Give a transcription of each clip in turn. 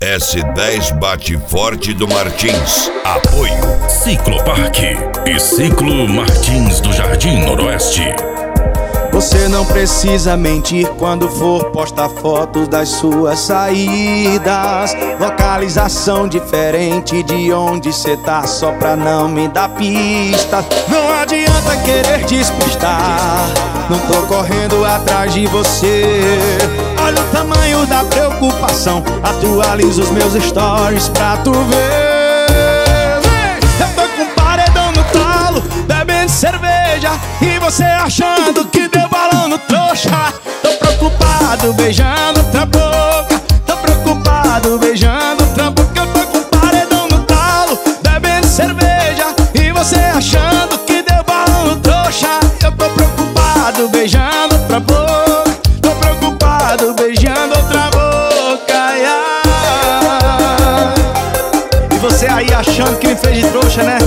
S10 bate forte do Martins. Apoio Cicloparque e Ciclo Martins do Jardim Noroeste. Você não precisa mentir quando for postar fotos das suas saídas. Localização diferente de onde cê tá, só pra não me dar pista. Não adianta querer despistar, não tô correndo atrás de você. Olha o tamanho da preocupação, atualiza os meus stories pra tu ver. Eu tô com um paredão no talo, bebendo cerveja, e você achando que deu balão no trouxa. Tô preocupado beijando outra boca, tô preocupado beijando outra boca. Eu tô com um paredão no talo, bebendo cerveja, e você achando que deu balão no trouxa. Eu tô preocupado beijando outra boca, tô preocupado beijando outra boca, ai, ai. E você aí achando que me fez de trouxa, né?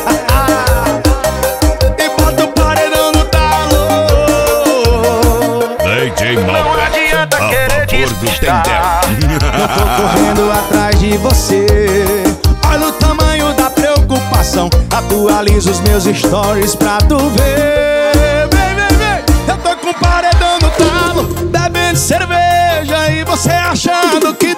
E bota o paredão no talo. DJ Não Malber, adianta a querer favor do despistar. Eu tô correndo atrás de você. Olha o tamanho da preocupação, atualiza os meus stories pra tu ver. Vem, vem, vem. Eu tô com um paredão no talo, bebendo cerveja, e você achando que